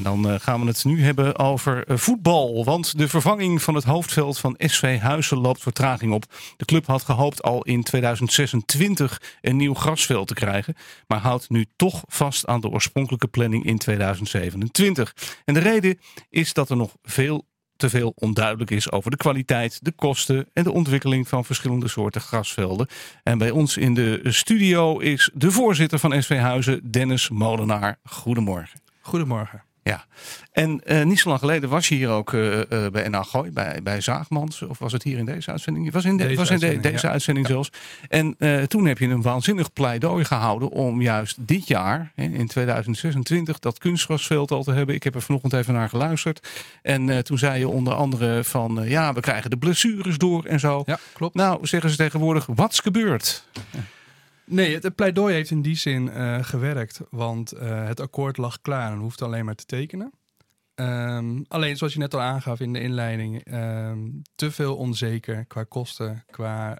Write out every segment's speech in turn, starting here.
En dan gaan we het nu hebben over voetbal. Want de vervanging van het hoofdveld van SV Huizen loopt vertraging op. De club had gehoopt al in 2026 een nieuw grasveld te krijgen. Maar houdt nu toch vast aan de oorspronkelijke planning in 2027. En de reden is dat er nog te veel onduidelijk is over de kwaliteit, de kosten en de ontwikkeling van verschillende soorten grasvelden. En bij ons in de studio is de voorzitter van SV Huizen, Dennis Molenaar. Goedemorgen. Goedemorgen. Ja, en niet zo lang geleden was je hier ook bij NH Gooi, bij Zaagmans. Of was het hier in deze uitzending? Het was in deze uitzending zelfs. En toen heb je een waanzinnig pleidooi gehouden om juist dit jaar, in 2026, dat kunstgrasveld al te hebben. Ik heb er vanochtend even naar geluisterd. En toen zei je onder andere van, we krijgen de blessures door en zo. Ja, klopt. Nou, zeggen ze tegenwoordig, wat is gebeurd? Nee, het pleidooi heeft in die zin gewerkt. Want het akkoord lag klaar en hoefde alleen maar te tekenen. Alleen, zoals je net al aangaf in de inleiding, te veel onzeker qua kosten, qua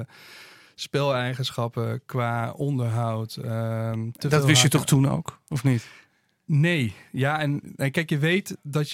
speleigenschappen, qua onderhoud. Dat wist je toch toen ook, of niet? Nee, ja, en kijk, je weet dat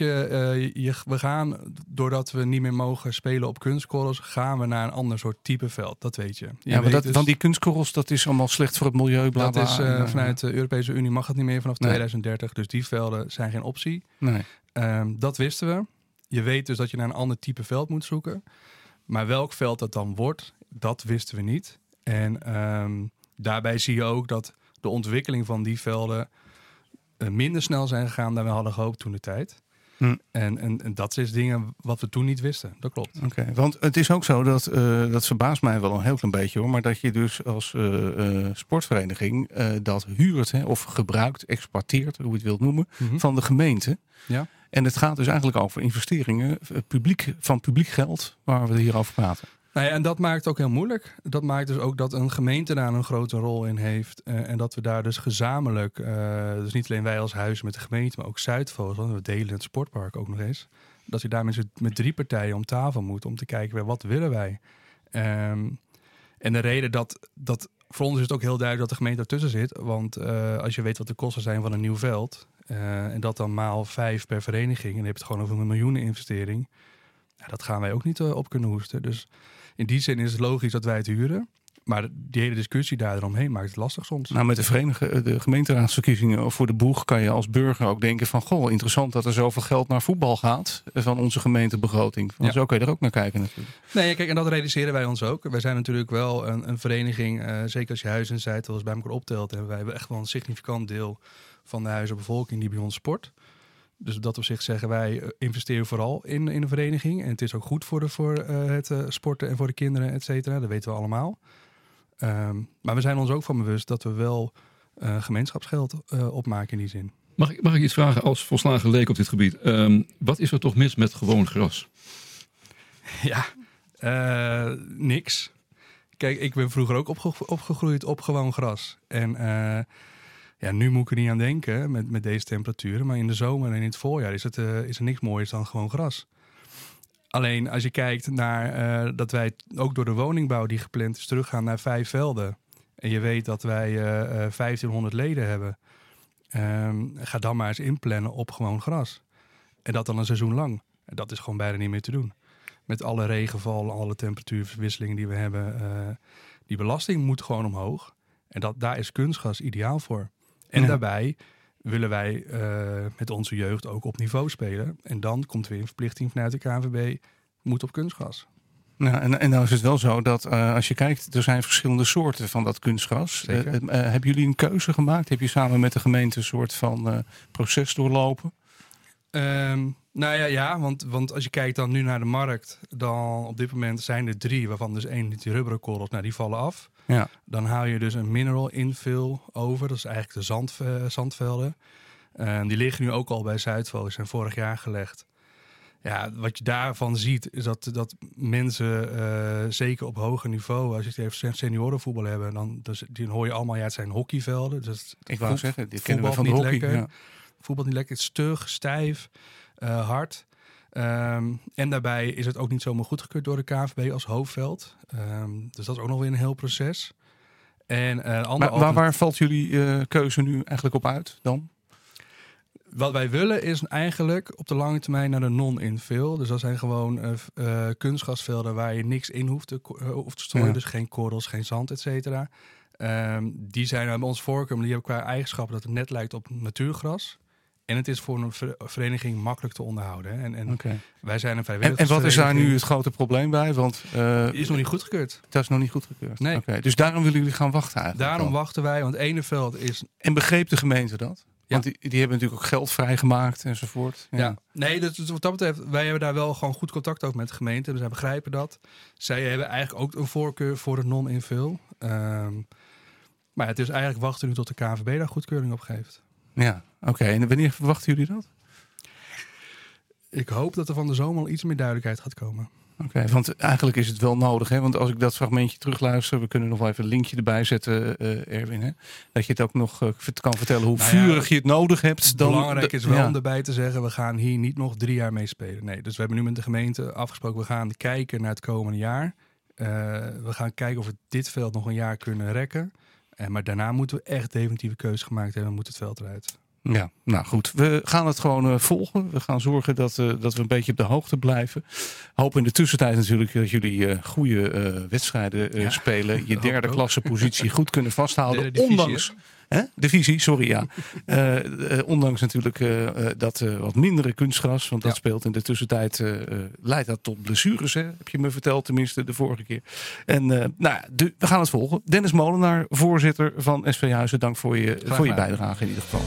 we gaan, doordat we niet meer mogen spelen op kunstkorrels, gaan we naar een ander soort type veld. Dat weet je. Want die kunstkorrels, dat is allemaal slecht voor het milieu, bla bla. Dat is vanuit de Europese Unie mag het niet meer vanaf 2030. Dus die velden zijn geen optie. Nee. Dat wisten we. Je weet dus dat je naar een ander type veld moet zoeken. Maar welk veld dat dan wordt, dat wisten we niet. En daarbij zie je ook dat de ontwikkeling van die velden minder snel zijn gegaan dan we hadden gehoopt toen de tijd. En dat is dingen wat we toen niet wisten. Dat klopt. Oké, want het is ook zo dat verbaast mij wel een heel klein beetje hoor. Maar dat je dus als sportvereniging dat huurt of gebruikt, exploiteert, hoe je het wilt noemen, van de gemeente. Ja. En het gaat dus eigenlijk over investeringen van publiek geld waar we hier over praten. Nou ja, en dat maakt het ook heel moeilijk. Dat maakt dus ook dat een gemeente daar een grote rol in heeft. En dat we daar dus gezamenlijk, dus niet alleen wij als huis met de gemeente, maar ook Zuidvogel, want we delen het sportpark ook nog eens. Dat je daar met 3 partijen om tafel moet om te kijken, wat willen wij? En de reden dat voor ons is het ook heel duidelijk dat de gemeente ertussen zit. Want als je weet wat de kosten zijn van een nieuw veld, en dat dan maal 5 per vereniging, en dan heb je het gewoon over een miljoeneninvestering. Ja, dat gaan wij ook niet op kunnen hoesten. Dus in die zin is het logisch dat wij het huren. Maar die hele discussie daaromheen maakt het lastig soms. Nou, met de gemeenteraadsverkiezingen voor de boeg kan je als burger ook denken van, goh, interessant dat er zoveel geld naar voetbal gaat van onze gemeentebegroting. Want zo kun je er ook naar kijken natuurlijk. Nee, kijk, en dat realiseren wij ons ook. Wij zijn natuurlijk wel een vereniging, zeker als je Huizen en Zuid wel eens bij elkaar optelt. En wij hebben echt wel een significant deel van de huizenbevolking die bij ons sport. Dus dat op zich zeggen wij investeren vooral in de vereniging. En het is ook goed voor het sporten en voor de kinderen, et cetera. Dat weten we allemaal. Maar we zijn ons ook van bewust dat we wel gemeenschapsgeld opmaken in die zin. Mag ik iets vragen als volslagen leek op dit gebied? Wat is er toch mis met gewoon gras? Ja, niks. Kijk, ik ben vroeger ook opgegroeid op gewoon gras. En nu moet ik er niet aan denken met deze temperaturen. Maar in de zomer en in het voorjaar is er niks mooiers dan gewoon gras. Alleen als je kijkt naar dat wij ook door de woningbouw die gepland is teruggaan naar 5 velden. En je weet dat wij 1500 leden hebben. Ga dan maar eens inplannen op gewoon gras. En dat dan een seizoen lang. En dat is gewoon bijna niet meer te doen. Met alle regenval, alle temperatuurverwisselingen die we hebben. Die belasting moet gewoon omhoog. En daar is kunstgras ideaal voor. En daarbij willen wij met onze jeugd ook op niveau spelen. En dan komt weer een verplichting vanuit de KNVB, moet op kunstgras. Nou, en nou is het wel zo dat als je kijkt, er zijn verschillende soorten van dat kunstgras. Hebben jullie een keuze gemaakt? Heb je samen met de gemeente een soort van proces doorlopen? Want als je kijkt dan nu naar de markt, dan op dit moment zijn er 3, waarvan dus 1 die rubberen korrels, die vallen af. Ja. Dan haal je dus een mineral infill over, dat is eigenlijk de zandvelden. Die liggen nu ook al bij Zuidvogel, zijn vorig jaar gelegd. Ja, wat je daarvan ziet, is dat mensen, zeker op hoger niveau, als je het even seniorenvoetbal hebben, dan hoor je allemaal, het zijn hockeyvelden. Dus ik wou zeggen, dit kennen we van de hockey. Lekker. Ja. Voetbal niet lekker, stug, stijf, hard. En daarbij is het ook niet zomaar goedgekeurd door de KNVB als hoofdveld. Dus dat is ook nog weer een heel proces. En waar valt jullie keuze nu eigenlijk op uit dan? Wat wij willen is eigenlijk op de lange termijn naar de non-infill. Dus dat zijn gewoon kunstgrasvelden waar je niks in hoeft te strooien. Ja. Dus geen korrels, geen zand, et cetera. Die zijn bij ons voorkeur, maar die hebben qua eigenschappen dat het net lijkt op natuurgras. En het is voor een vereniging makkelijk te onderhouden. Hè. En Oké. wij zijn een En vrijwilligersvereniging. wat is daar nu het grote probleem bij? Want Die is nog niet goedgekeurd. dat is nog niet goedgekeurd. Nee. Oké, dus daarom willen jullie gaan wachten eigenlijk. Daarom dan. wachten wij, want het ene veld is... En begreep de gemeente dat? Want die hebben natuurlijk ook geld vrijgemaakt enzovoort. Ja. Nee, dus wat dat betreft, wij hebben daar wel gewoon goed contact over met de gemeente. Dus zij begrijpen dat. Zij hebben eigenlijk ook een voorkeur voor het non-infill. Maar het is eigenlijk wachten nu tot de KNVB daar goedkeuring op geeft. Ja, oké. En wanneer verwachten jullie dat? Ik hoop dat er van de zomer al iets meer duidelijkheid gaat komen. Oké, want eigenlijk is het wel nodig. Hè? Want als ik dat fragmentje terugluister, we kunnen nog wel even een linkje erbij zetten, Erwin. Hè? Dat je het ook nog kan vertellen hoe vurig je het nodig hebt. Belangrijk is wel om erbij te zeggen, we gaan hier niet nog 3 jaar mee spelen. Nee, dus we hebben nu met de gemeente afgesproken, we gaan kijken naar het komende jaar. We gaan kijken of we dit veld nog een jaar kunnen rekken. Maar daarna moeten we echt definitieve keuze gemaakt hebben. Moet het veld eruit. Ja, nou goed. We gaan het gewoon volgen. We gaan zorgen dat we een beetje op de hoogte blijven. Hopen in de tussentijd natuurlijk dat jullie goede wedstrijden spelen. Je derde klasse positie goed kunnen vasthouden. Derde divisie, ondanks divisie, sorry ja. Ondanks natuurlijk dat wat mindere kunstgras. Want dat speelt in de tussentijd. Leidt dat tot blessures, hè? Heb je me verteld, tenminste de vorige keer. En we gaan het volgen. Dennis Molenaar, voorzitter van SV Huizen. Dank voor je bijdrage in ieder geval.